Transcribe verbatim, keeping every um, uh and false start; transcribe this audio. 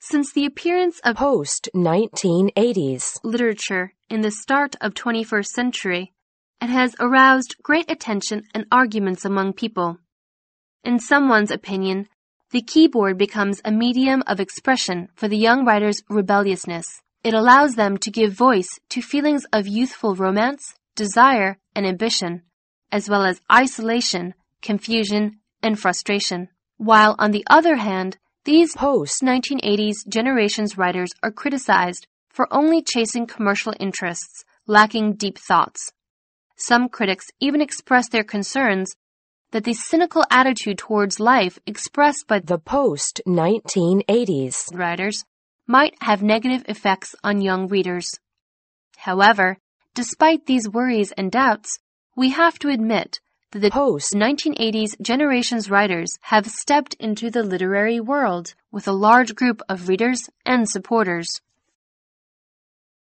Since the appearance of post nineteen eighties literature in the start of twenty-first century, it has aroused great attention and arguments among people. In someone's opinion, the keyboard becomes a medium of expression for the young writer's rebelliousness. It allows them to give voice to feelings of youthful romance, desire, and ambition, as well as isolation, confusion, and frustration. While, on the other hand, these post nineteen eighties generation's writers are criticized for only chasing commercial interests, lacking deep thoughts. Some critics even express their concerns that the cynical attitude towards life expressed by the post nineteen eighties writers might have negative effects on young readers. However, despite these worries and doubts, we have to admit that the post nineteen eighties generation's writers have stepped into the literary world with a large group of readers and supporters.